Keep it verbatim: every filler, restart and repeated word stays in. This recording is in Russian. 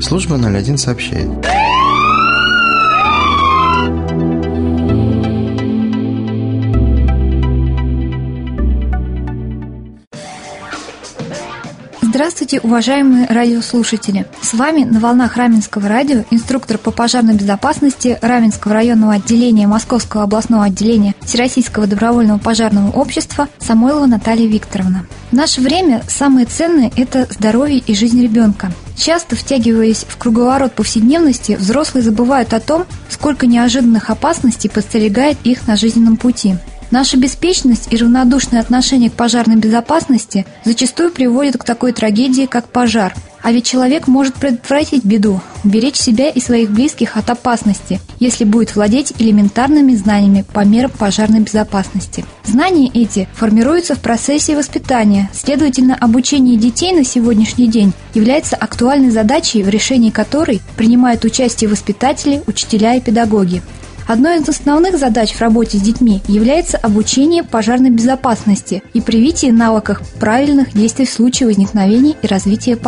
Служба ноль один сообщает. Здравствуйте, уважаемые радиослушатели! С вами на волнах Раменского радио инструктор по пожарной безопасности Раменского районного отделения Московского областного отделения Всероссийского добровольного пожарного общества Самойлова Наталья Викторовна. В наше время самое ценное – это здоровье и жизнь ребенка. Часто, втягиваясь в круговорот повседневности, взрослые забывают о том, сколько неожиданных опасностей подстерегает их на жизненном пути. Наша беспечность и равнодушное отношение к пожарной безопасности зачастую приводят к такой трагедии, как пожар. А ведь человек может предотвратить беду, уберечь себя и своих близких от опасности, если будет владеть элементарными знаниями по мерам пожарной безопасности. Знания эти формируются в процессе воспитания, следовательно, обучение детей на сегодняшний день является актуальной задачей, в решении которой принимают участие воспитатели, учителя и педагоги. Одной из основных задач в работе с детьми является обучение пожарной безопасности и привитие навыков правильных действий в случае возникновения и развития пожара.